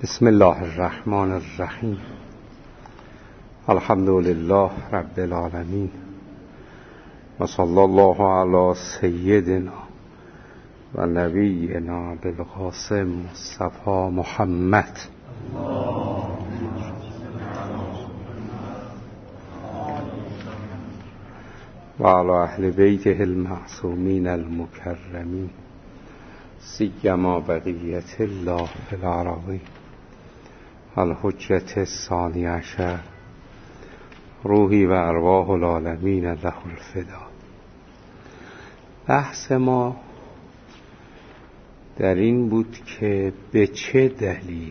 بسم الله الرحمن الرحیم. الحمد لله رب العالمین و صلی الله علی سیدنا و نبینا بالقاسم مصطفی محمد و علی اهل بیته المعصومین المکرمین سیما بقیت الله فی الأراضین الحجة الثانی عشر روحی و ارواح العالمین له الفدا. بحث ما در این بود که به چه دلیل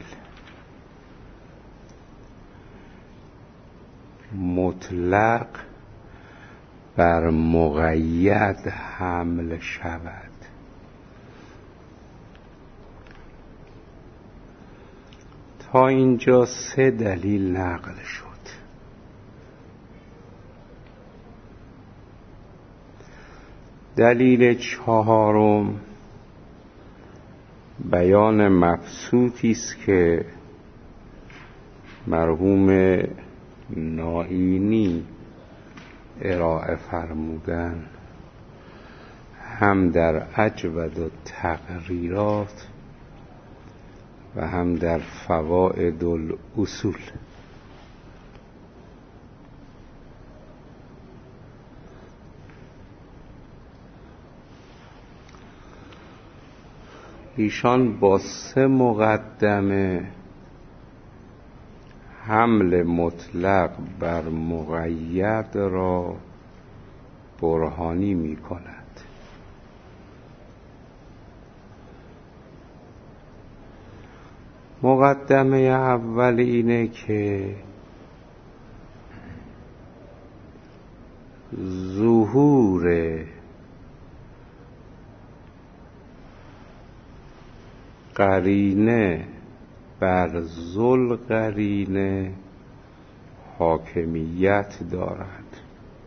مطلق بر مقید حمل شود. تا اینجا 3 دلیل نقل شد. دلیل 4 بیان مبسوطی است که مرحوم نائینی ارائه فرمودن، هم در اجود التقریرات و هم در فوائد الاصول. ایشان با 3 مقدمه حمل مطلق بر مقید را برهانی می کند. مقدمه اول اینه که ظهور قرینه بر ذل قرینه حاکمیت دارد.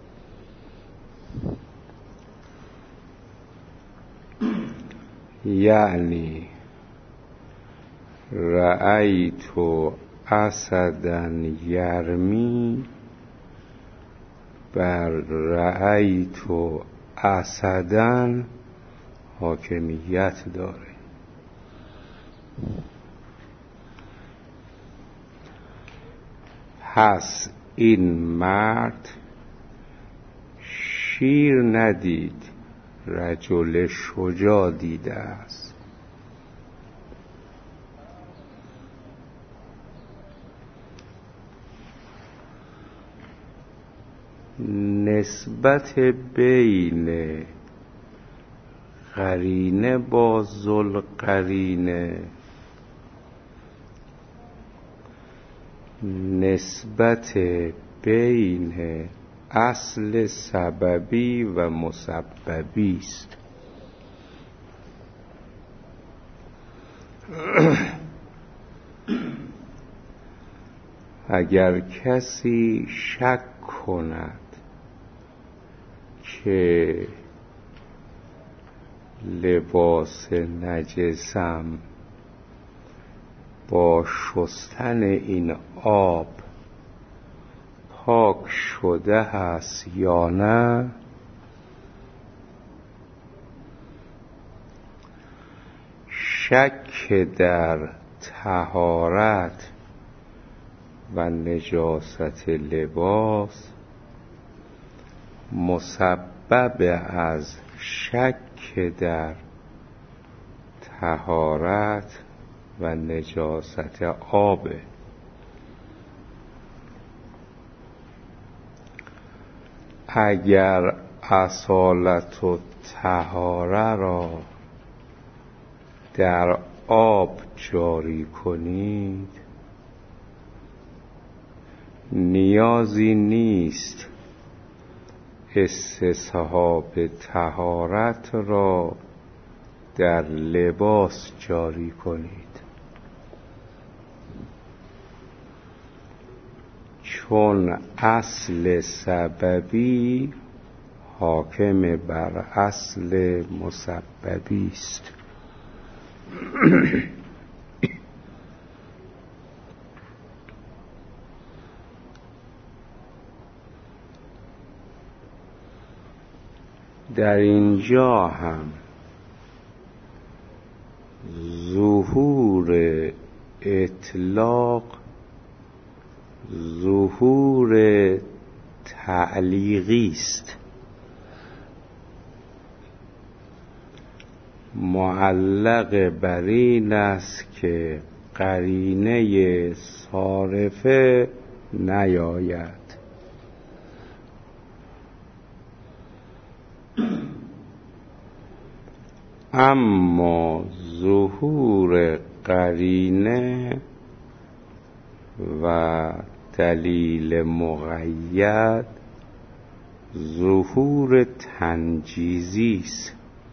یعنی رأیت اسدا یرمی بر رأیت اسدا حاکمیت داره. پس این مرد شیر ندید، رجل شجاع دیده است. نسبت بین قرینه با ذل قرینه نسبت بین اصل سببی و مسببی است. اگر کسی شک کند که لباس نجسم با شستن این آب پاک شده است یا نه، شک در طهارت و نجاست لباس مسبب از شک در طهارت و نجاست آب. اگر اصالت و طهاره را در آب جاری کنید، نیازی نیست استصحاب طهارت را در لباس جاری کنید، چون اصل سببی حاکم بر اصل مسببی است. در اینجا هم ظهور اطلاق ظهور تعلیقی است، معلق بر این است که قرینه صارفه نیاید. اما ظهور قرینه و دلیل مقید ظهور تنجیزی است،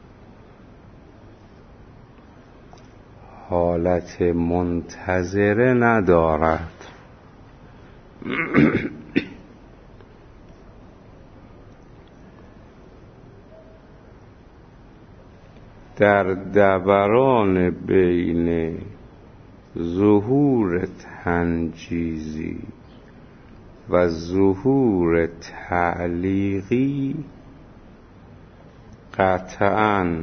حالت منتظره ندارد. در دوران بین ظهور تنجیزی و ظهور تعلیقی قطعاً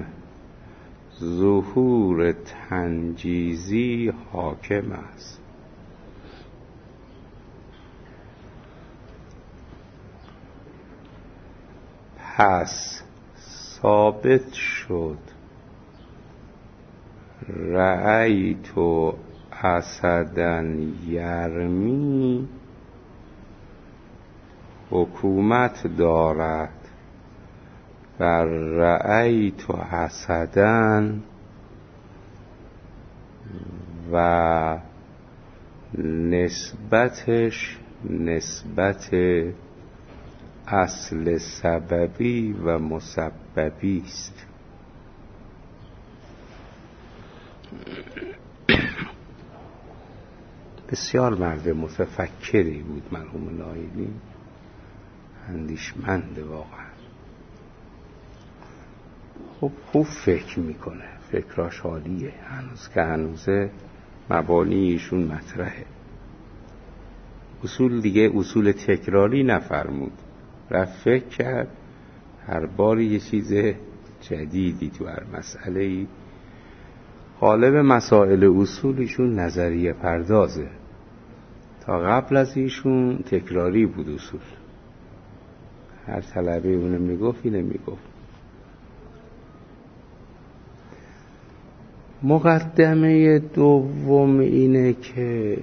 ظهور تنجیزی حاکم است. پس ثابت شد رأیت اسداً یرمی حکومت دارد بر رأیت اسداً و نسبتش نسبت اصل سببی و مسببی است. بسیار مرد متفکری بود مرحوم نایلی، اندیشمند واقعا. خب خوب فکر میکنه، فکراش عالیه، هنوز که هنوزه مبانی ایشون مطرحه. اصول دیگه اصول تکراری نفرمود، رفت فکر کرد، هر باری یه چیز جدیدی تو هر مسئله‌ای. غالب مسائل اصولیشون نظریه پردازه، تا قبل از ایشون تکراری بود اصول. هر طلبه اونو میگفت اینو میگفت. مقدمه دوم اینه که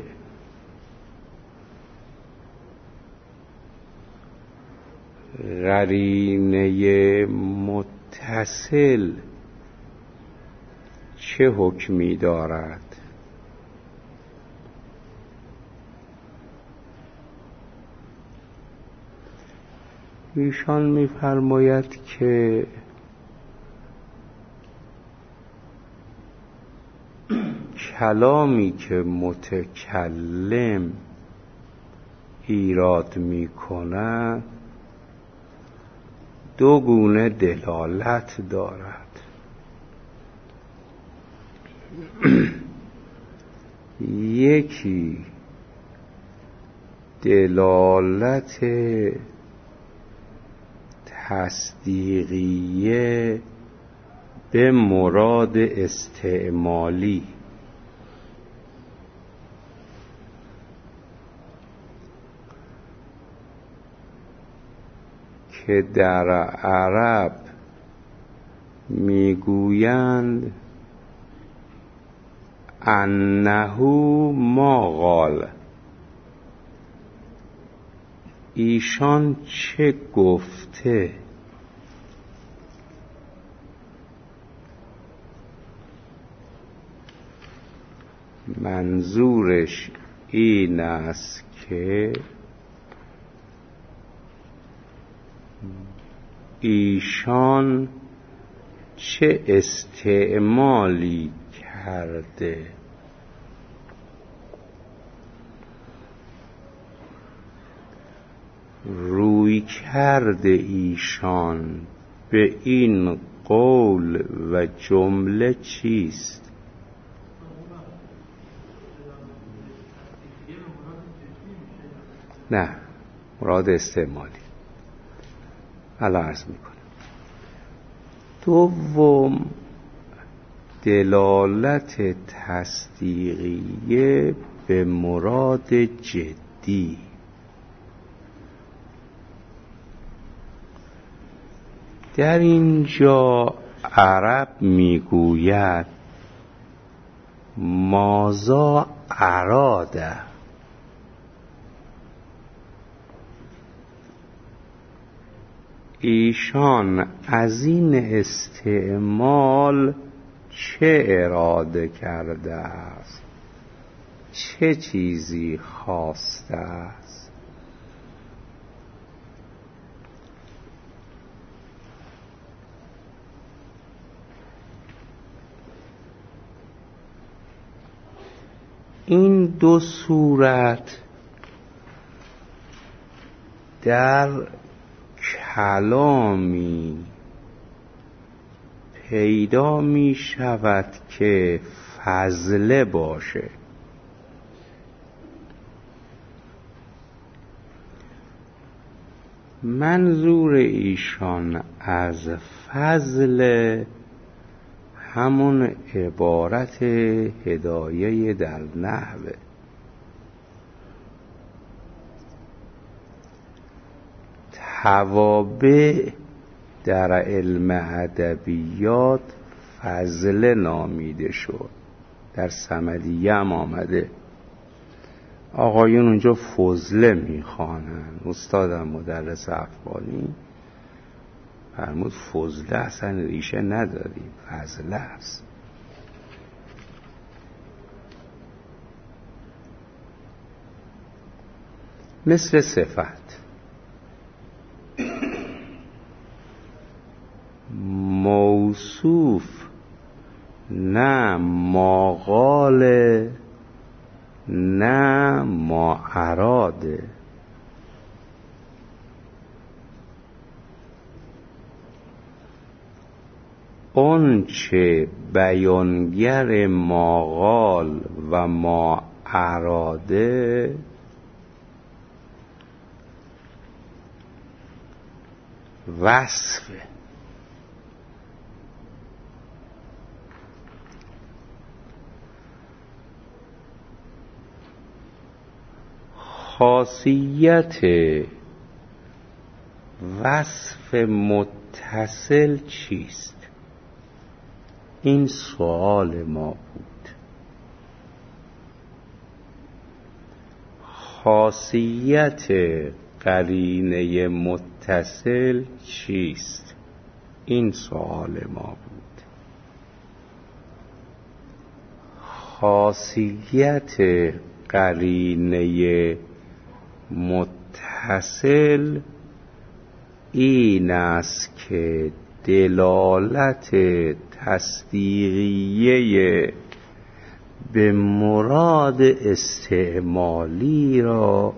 قرینه متصل چه حکمی دارد؟ ایشان می‌فرماید که کلامی که متکلم ایراد می‌کند دو گونه دلالت دارد. یکی دلالت تصدیقیه به مراد استعمالی، که در عرب میگویند انه ما قال، ایشان چه گفته. منظورش این است که ایشان چه استعمالی کرده. روی کرده ایشان به این قول و جمله چیست؟ نه، مراد استعمالی. الان عرض میکنم. دوم، دلالت تصدیقیه به مراد جدی. در اینجا عرب میگوید ماذا اراده، ایشان از این استعمال چه اراده کرده است، چه چیزی خواسته است. این دو صورت در کلامی پیدا می شود که فضله باشه. منظور ایشان از فضل همون عبارت هدایه در نحوه. توابع در علم ادبیات فضله نامیده شد. در صمدیه هم آمده، آقایون اونجا فضله میخوانن. استادم مدرس افغانی فرمود فضله اصلا ریشه نداریم، فضله است. مثل صفت، موصوف نه ما قال نه ما اراده. اون چه بیانگر ما قال و ما اراده وصفه. خاصیت وصف متصل چیست؟ این سوال ما بود. خاصیت قرینه متصل چیست؟ این سوال ما بود. خاصیت قرینه متصل این است که دلالت تصدیقیه به مراد استعمالی را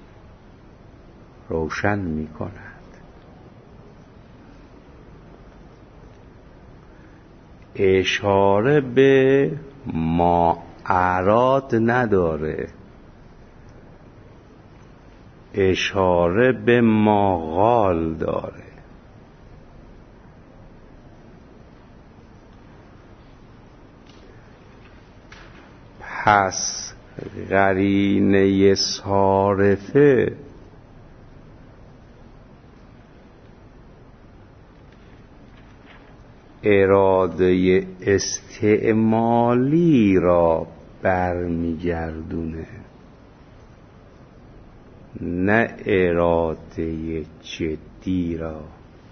روشن می کند. اشاره به ما اراد نداره، اشاره به ما قال داره. پس قرینه صارفه اراده استعمالی را برمیگردونه، نه اراده جدی را.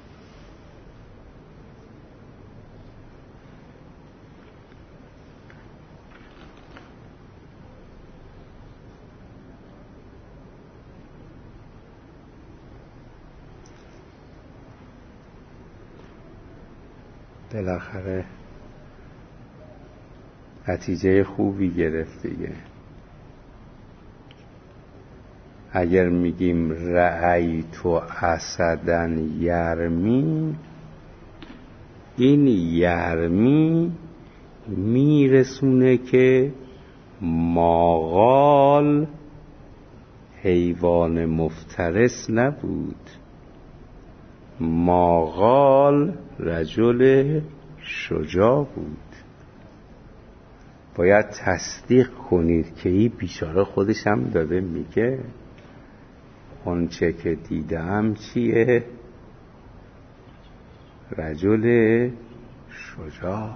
بالاخره نتیجه خوبی گرفت دیگه. اگر میگیم رأیت اسدًا یرمی، این یرمی میرسونه که ماقال حیوان مفترس نبود، ماقال رجل شجاع بود. باید تصدیق کنید که این بیچاره خودش هم داده میگه اونچه که دیدم چیه؟ رجل شجاع.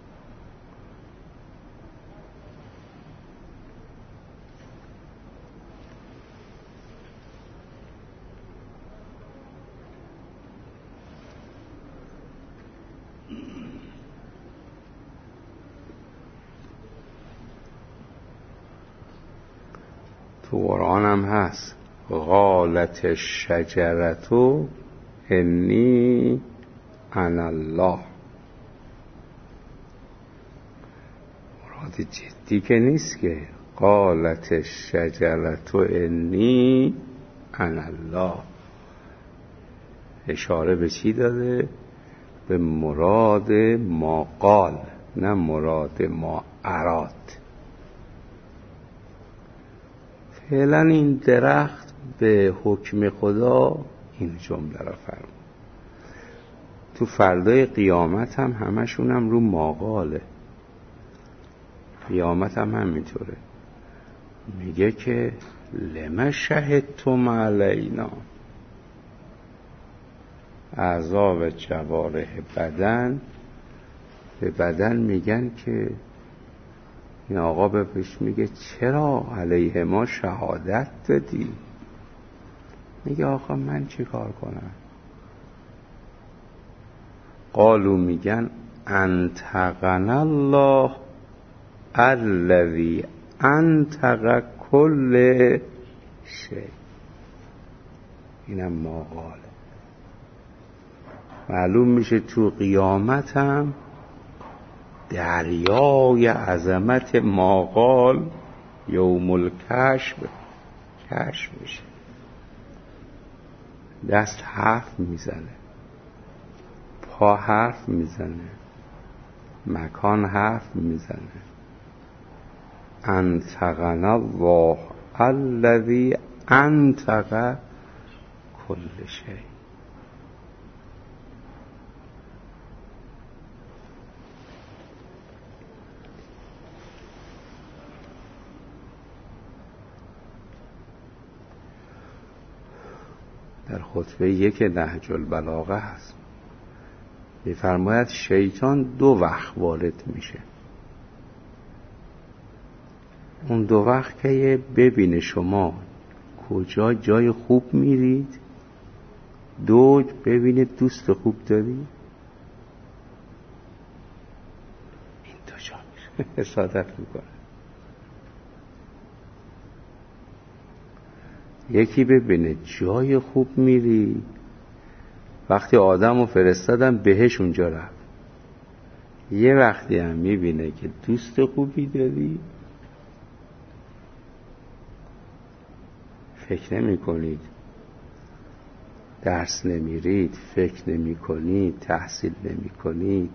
تو قرآن هم هست قالت الشجرة انی انا الله. مراد جدی که نیست که قالت الشجرة انی انا الله. اشاره به چی داده؟ به مراد ما قال، نه مراد ما اراد. فعلا این درخت به حکم خدا این جمله را فرمود. تو فردای قیامت هم همشون هم رو ماقاله. قیامت هم همینطوره، میگه که لما شهدتم علینا. اعضا و جوارح بدن به بدن میگن که این آقا بهش میگه چرا علیه ما شهادت دادی؟ میگه آقا من چی کار کنم؟ قالو میگن انطقنا الله الذی انطق کل شیء. اینم ما قاله. معلوم میشه تو قیامت هم دریای عظمت ماقال یوم الکشف کشف میشه. دست حرف میزنه، پا حرف میزنه، مکان حرف میزنه. انطقنا الله الذی انطق کل شیء. در خطبه 1 نهج البلاغه هست، می‌فرماید شیطان 2 وقت وارد میشه. اون 2 وقت که ببینه شما کجا جای خوب میرید، 2 ببینه دوست خوب داری. این 2 جا میره حسادت میکنه. یکی ببینه جای خوب میری، وقتی آدمو فرستادن بهش اونجا رفت. یه وقتی هم میبینه که دوست خوبی داری، فکر نمی کنید، درس نمیرید، فکر نمی کنید، تحصیل نمی کنید،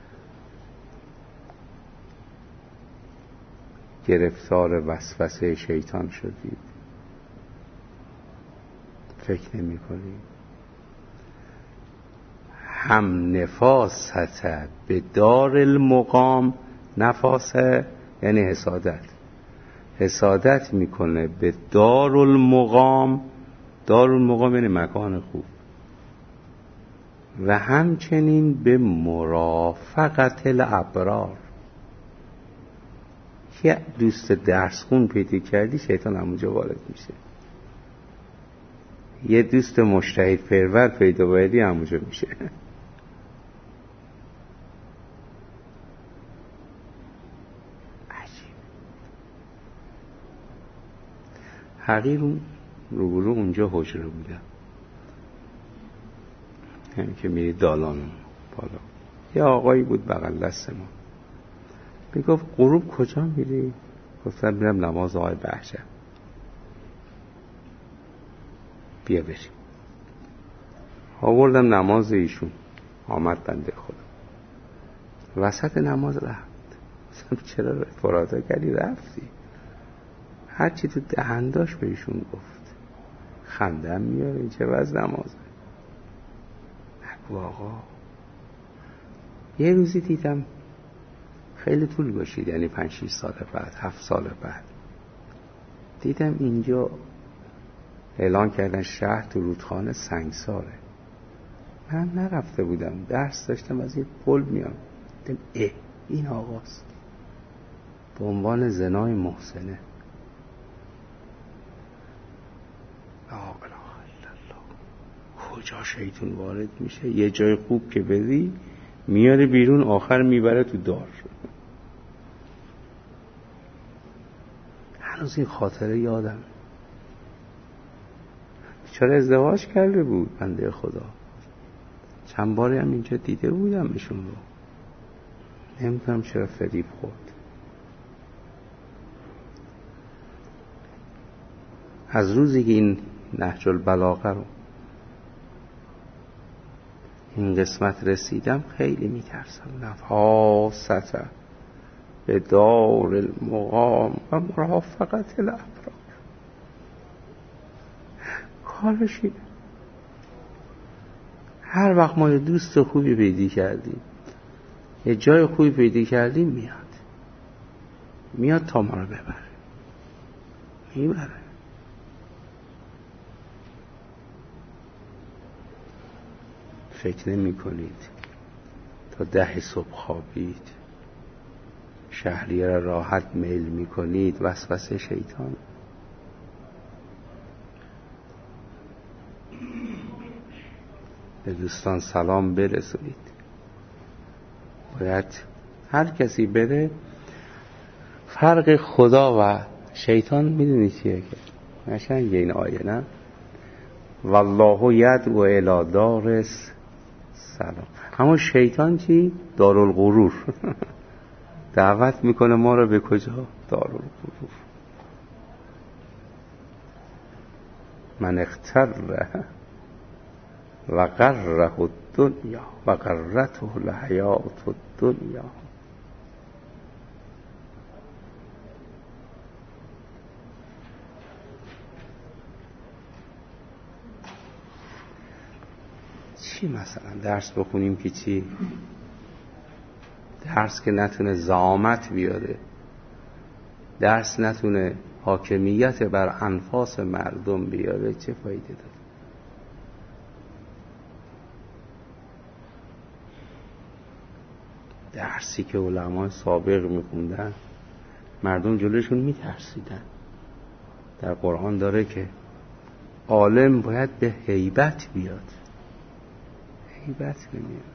گرفتار وسوسه شیطان شدید، فکر نمی کنید. هم نفاست به دار المقام، نفاسه یعنی حسادت میکنه به دار المقام. دار المقام یعنی مکان خوب. و همچنین به مرافقت الابرار. که دوست درس خون پیدا کردی، شیطان همونجا وارد میشه. یه دوست مجتهد پرور پیدا کردی، همونجا میشه. حقیر رو اونجا حجره بودم، یعنی که میری دالان بالا. یه آقایی بود بغل دست ما، میگفت غروب کجا میری؟ گفتم میرم نماز آقای بهجت. بیا بریم. آوردم نماز ایشون، آمد بنده خدا وسط نماز رفت. گفتم چرا فرادا کردی رفتی؟ هرچی تو دهنداش به ایشون گفت. خندم میاره، این چه وضع نمازه؟ آقا یه روزی دیدم خیلی طول کشید، یعنی 5-6 سال بعد، 7 سال بعد دیدم اینجا اعلان کردن شهر تو رودخانه سنگساره. من نرفته بودم، درس داشتم، از یه پل میام دیدم این آقاست به عنوان زنای محسنه. لا اله الا الله. کجا شیطون وارد میشه؟ یه جای خوب که بدی میاره بیرون، آخر میبره تو دار. هنوز این خاطره یادم. چرا ازدواج کرده بود بنده خدا، چند باری هم اینجا دیده بودم ایشون رو، نمیدونم چرا فریب خورد. از روزی که این نهج البلاغه رو این قسمت رسیدم خیلی میترسم. نفاست به دار المقام و مرافقت الابرار. کارش اینه. هر وقت ما یه دوست خوبی پیدا کردیم، یه جای خوبی پیدا کردیم، میاد تا ما رو ببره، میبره. فکر نمی کنید تا 10 صبح خوابید، شهریه را راحت میل می کنید، وسوسه شیطان. به دوستان سلام برسونید. باید هر کسی بره. فرق خدا و شیطان میدونی چیه؟ که قشنگه این آیه، نه؟ والله یدعو الی دار سلام. اما شیطان چی؟ دارالغرور. دعوت میکنه ما رو به کجا؟ دارالغرور. من اختر و غره الدنیا و غرته الحیات الدنیا. چی مثلا درس بخونیم که چی؟ درس که نتونه زعامت بیاره، درس نتونه حاکمیت بر انفاس مردم بیاره، چه فایده داره؟ درسی که علمای سابق میخوندن مردم جلوشون میترسیدن. در قرآن داره که عالم باید به هیبت بیاد، هیبت نمیاد.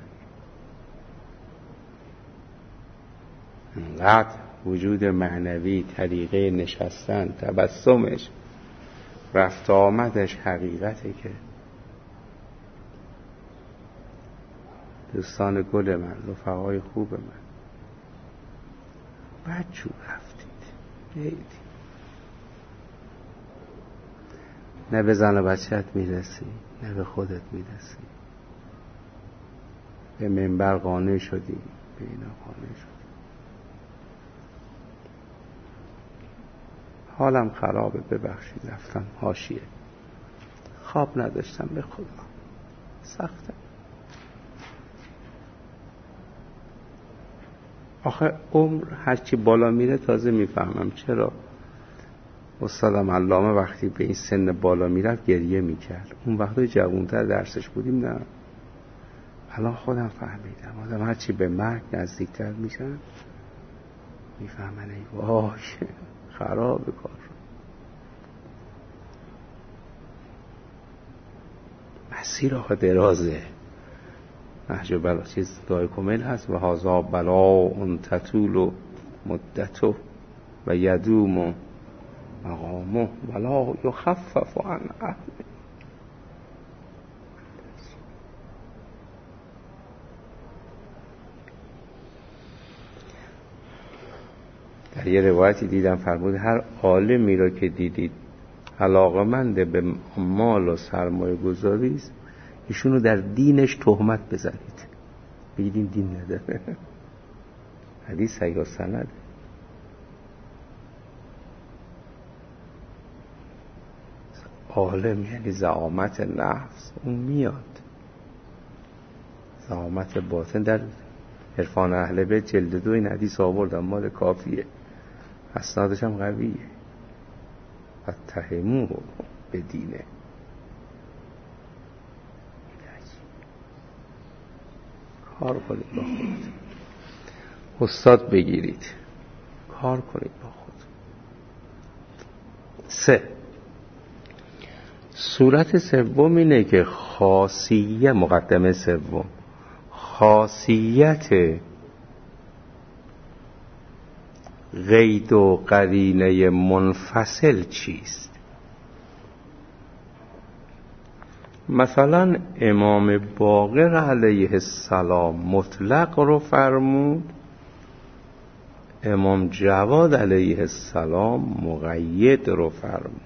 انقدر وجود معنوی، طریقه نشستن، تبسمش، رفت آمدش حقیقته که دوستان گل من، رفقای خوب من، بدجور رفتید، نه به زن و بچه‌ت میرسی، نه به خودت میرسی. به منبر قانع شدی، به اینا قانع شدی. حالم خرابه، ببخشید رفتم حاشیه. خواب نداشتم به خدا، سخته. آخه عمر هرچی بالا میره تازه میفهمم چرا استادم علامه وقتی به این سن بالا میرفت گریه میکرد. اون وقتی جوانتر درسش بودیم نه. الان خودم فهمیدم آدم هرچی به مرگ نزدیکتر میشن میفهمن ای وای خراب کار. مسیر آخه درازه. نهج بلا چیز دعای کمیل هست و هازا بلا تطول و مدته و یدوم مقامه ولا یخفف عن اهل. در یه روایتی دیدم فرمود هر عالمی را که دیدید علاقمند به مال و سرمایه گذاری است، ایشونو در دینش تهمت بزنید، بگید این دین نداره. حدیث صحیح سند. عالم یعنی زعامت نفس، اون میاد زعامت باطن در عرفان اهل بیت جلد 2 این حدیث آوردم، مال کافیه، اسنادش هم قویه. اتهموه به دینه. کار کنید با خود، استاد بگیرید، کار کنید با خود. 3. صورت سوم اینه که خاصیت، مقدمه سوم، خاصیت قید و قرینه منفصل چیست؟ مثلا امام باقر علیه السلام مطلق رو فرمود، امام جواد علیه السلام مقید رو فرمود.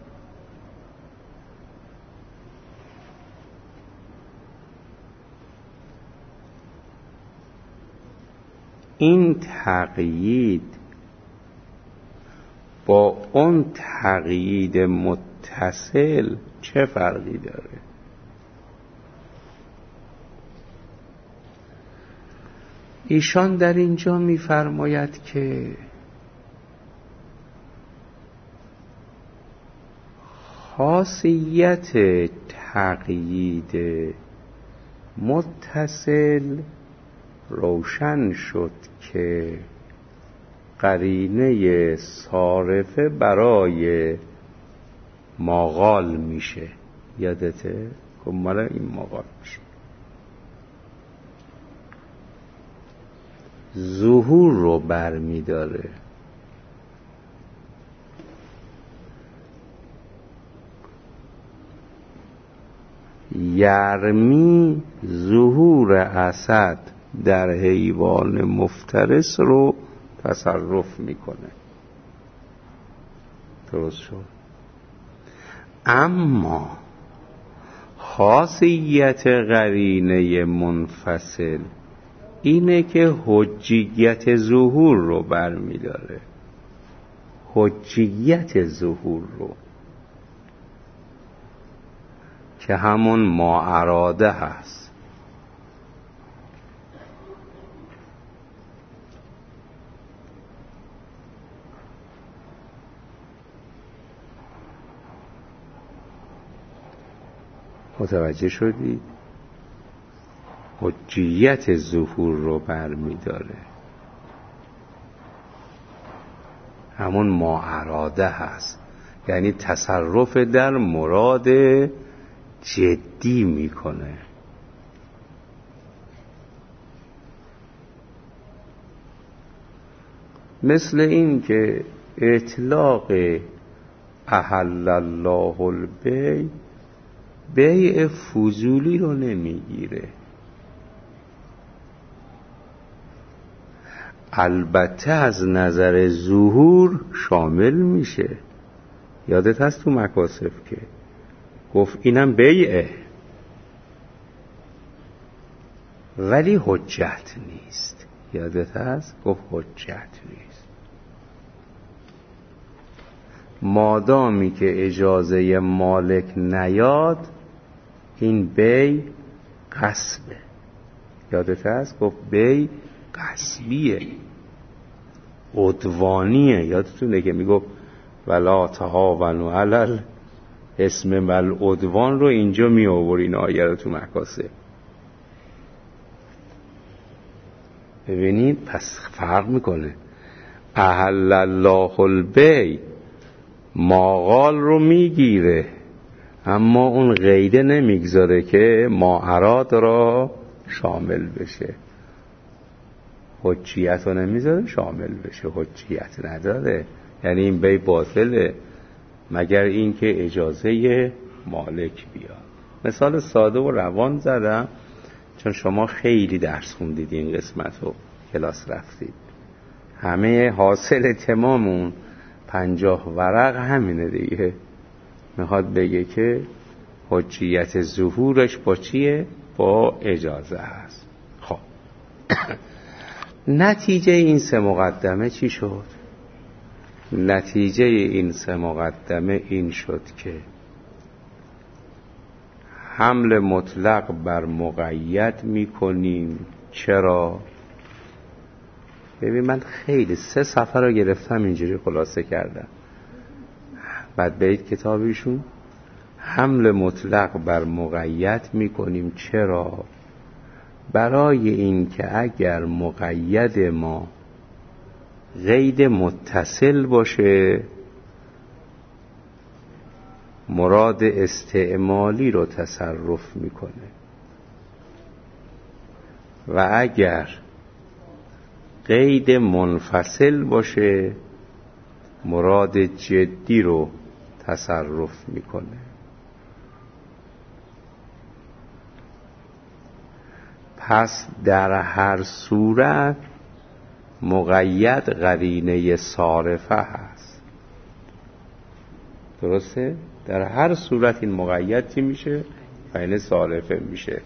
این تقیید با اون تقیید متصل چه فرقی داره؟ ایشان در اینجا می‌فرماید که خاصیت تقیید متصل روشن شد که قرینه صارفه برای ماقال میشه. یادته؟ خب مال این ماقال میشه. ظهور رو برمیداره. یرمی ظهور اسد در حیوان مفترس رو تصرف میکنه. درست شد؟ اما خاصیت قرینه منفصل اینه که حجیت ظهور رو برمیداره. حجیت ظهور رو که همون ما اراده هست. متوجه شدید؟ حجیت ظهور رو برمیداره، همون ما اراده هست، یعنی تصرف در مراد جدی میکنه. مثل این که اطلاق احل الله البیع بیع فضولی رو نمیگیره. البته از نظر ظهور شامل میشه. یادت هست تو مکاسب که گفت اینم بیعه ولی حجت نیست. یادت هست گفت حجت نیست. مادامی که اجازه مالک نیاد این بیع غصبه. یادت هست گفت بیع غصبیه، عدوانیه. یادتونه که میگفت ولا تهاونوا علی الاسم والعدوان رو اینجا می آورد. این آیه رو تو مکاسب ببینید. پس فرق میکنه. احل الله البیع ماقال رو میگیره اما اون قیده نمیگذاره که ما اراد را شامل بشه. حجیت رو نمیذاره شامل بشه، حجیت نداره، یعنی این بیع باطله مگر اینکه اجازه مالک بیاد. مثال ساده و روان زدم چون شما خیلی درس خوندید این قسمت رو، کلاس رفتید. همه حاصل تمامون 50 ورق همینه دیگه. میخواد بگه که حجیت ظهورش با چیه؟ با اجازه هست. خب نتیجه این 3 مقدمه چی شد؟ نتیجه این 3 مقدمه این شد که حمل مطلق بر مقید میکنیم. چرا؟ ببین من خیلی 3 صفحه رو گرفتم اینجوری خلاصه کردم. بعد برید کتابیشون. حمل مطلق بر مقید میکنیم. چرا؟ برای این که اگر مقید ما قید متصل باشه مراد استعمالی رو تصرف میکنه و اگر قید منفصل باشه مراد جدی رو تصرف میکنه. پس در هر صورت مقید قرینه صارفه هست. درسته؟ در هر صورت این مقید چی میشه؟ قرینه صارفه میشه.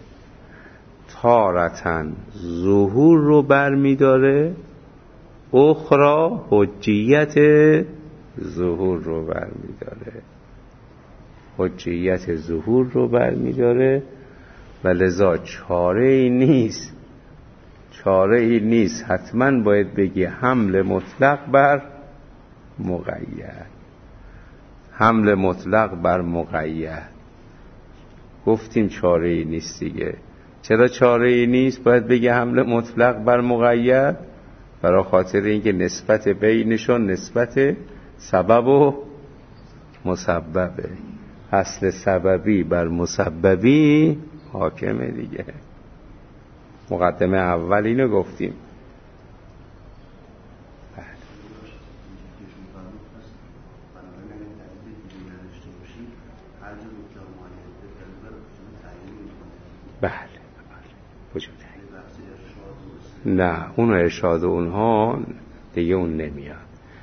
تارتن ظهور رو برمیداره، اخرى حجیت ظهور رو برمیداره. حجیت ظهور رو برمیداره و لذا چاره ای نیست حتما باید بگی حمل مطلق بر مقید. حمل مطلق بر مقید گفتیم چاره ای نیست دیگه. چرا چاره ای نیست باید بگی حمل مطلق بر مقید؟ برای خاطر اینکه نسبت بینشون نسبت سبب و مسببه. اصل سببی بر مسببی حاکمه دیگه. مقدمه اول اینو گفتیم. بله وجود نه اون ارشاد اونها دیگه اون نمیاد.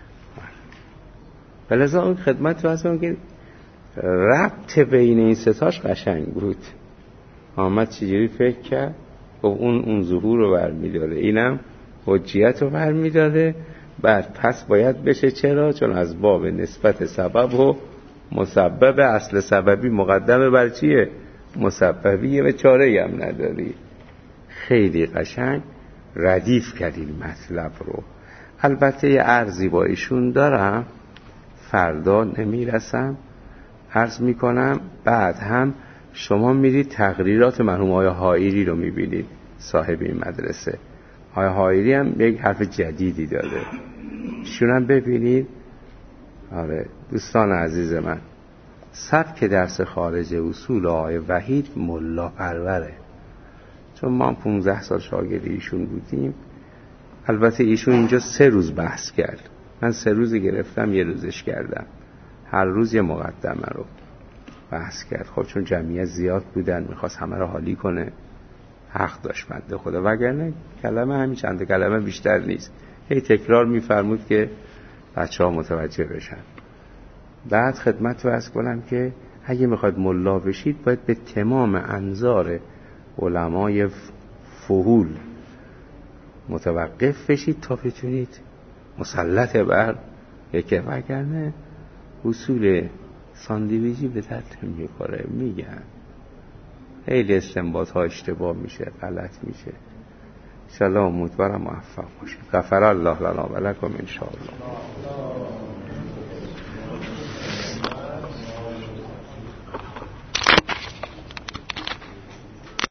بلذا اون خدمت رو هستم که ربط بین این ستاش قشنگ بود. آمد چجوری فکر کرد و اون ظهور رو برمیداره، اینم حجیت رو برمیداره. بعد پس باید بشه. چرا؟ چون از باب نسبت سبب و مسبب اصل سببی مقدمه بر چیه؟ مسببیه و چاره‌ای هم نداری. خیلی قشنگ ردیف کردیم مطلب رو. البته یه عرضی با ایشون دارم فردا نمیرسم عرض میکنم. بعد هم شما میرید تقریرات مرحوم آقای حائری رو میبینید، صاحب این مدرسه. آقای حائری هم یک حرف جدیدی داده، ایشون هم ببینید. آره دوستان عزیز من، سبک درس خارج اصول آقای وحید ملا پروره. چون ما 15 سال شاگرد ایشون بودیم. البته ایشون اینجا 3 روز بحث کرد، من 3 روز گرفتم، 1 روزش کردم. هر روز یه مقدمه رو بحث کرد. خب چون جمعیت زیاد بودن میخواست همه رو حالی کنه، حق داشت بنده خدا، وگرنه کلمه همین چند کلمه بیشتر نیست. هی تکرار میفرمود که بچه ها متوجه بشن. بعد خدمت رو عرض کنم که اگه میخواید ملا بشید باید به تمام انظار علمای فحول متوقف بشید تا بتونید مسلط بر یکی، وگرنه اصول ساندویجی به درد میخوره. میگن خیلی استنباط ها اشتباه میشه، غلط میشه. انشاءالله امیدوارم موفق باشید. غفر الله لنا و لکم انشاءالله.